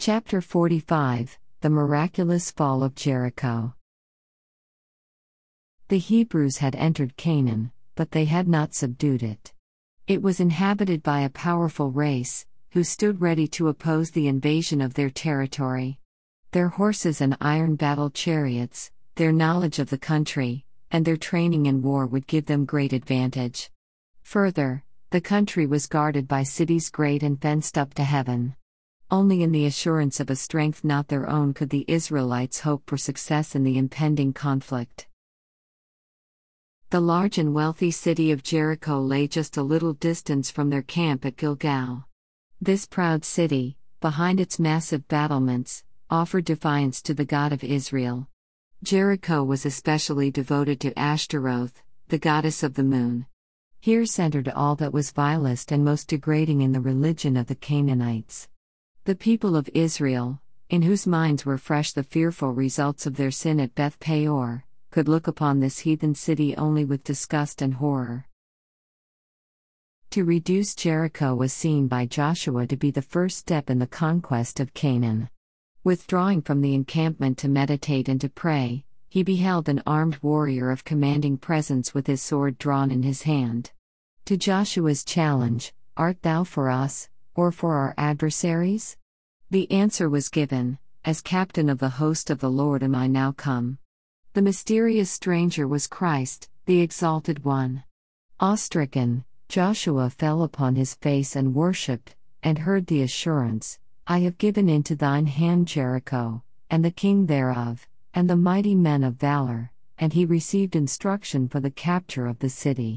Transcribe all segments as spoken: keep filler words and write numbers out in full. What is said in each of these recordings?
Chapter forty-five, The Miraculous Fall of Jericho. The Hebrews had entered Canaan, but they had not subdued it. It was inhabited by a powerful race, who stood ready to oppose the invasion of their territory. Their horses and iron battle chariots, their knowledge of the country, and their training in war would give them great advantage. Further, the country was guarded by cities great and fenced up to heaven. Only in the assurance of a strength not their own could the Israelites hope for success in the impending conflict. The large and wealthy city of Jericho lay just a little distance from their camp at Gilgal. This proud city, behind its massive battlements, offered defiance to the God of Israel. Jericho was especially devoted to Ashtaroth, the goddess of the moon. Here centered all that was vilest and most degrading in the religion of the Canaanites. The people of Israel, in whose minds were fresh the fearful results of their sin at Beth Peor, could look upon this heathen city only with disgust and horror. To reduce Jericho was seen by Joshua to be the first step in the conquest of Canaan. Withdrawing from the encampment to meditate and to pray, he beheld an armed warrior of commanding presence with his sword drawn in his hand. To Joshua's challenge, "Art thou for us, or for our adversaries?" The answer was given, "As captain of the host of the Lord am I now come." The mysterious stranger was Christ, the Exalted One. Awe-stricken, Joshua fell upon his face and worshipped, and heard the assurance, "I have given into thine hand Jericho, and the king thereof, and the mighty men of valor," and he received instruction for the capture of the city.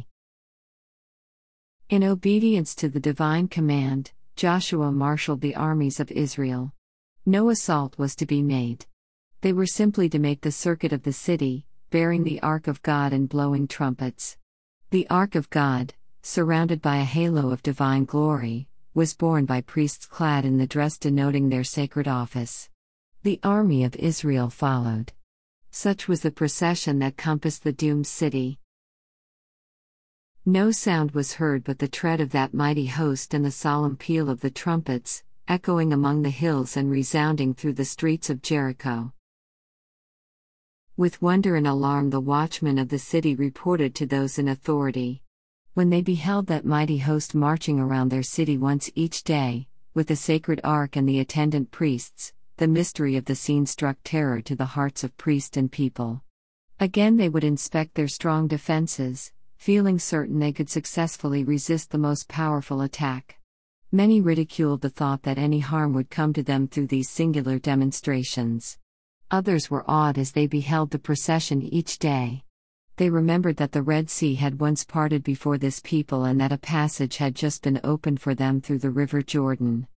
In obedience to the divine command, Joshua marshaled the armies of Israel. No assault was to be made. They were simply to make the circuit of the city, bearing the Ark of God and blowing trumpets. The Ark of God, surrounded by a halo of divine glory, was borne by priests clad in the dress denoting their sacred office. The army of Israel followed. Such was the procession that compassed the doomed city. No sound was heard but the tread of that mighty host and the solemn peal of the trumpets, echoing among the hills and resounding through the streets of Jericho. With wonder and alarm the watchmen of the city reported to those in authority. When they beheld that mighty host marching around their city once each day, with the sacred ark and the attendant priests, the mystery of the scene struck terror to the hearts of priest and people. Again they would inspect their strong defenses, feeling certain they could successfully resist the most powerful attack. Many ridiculed the thought that any harm would come to them through these singular demonstrations. Others were awed as they beheld the procession each day. They remembered that the Red Sea had once parted before this people and that a passage had just been opened for them through the river Jordan.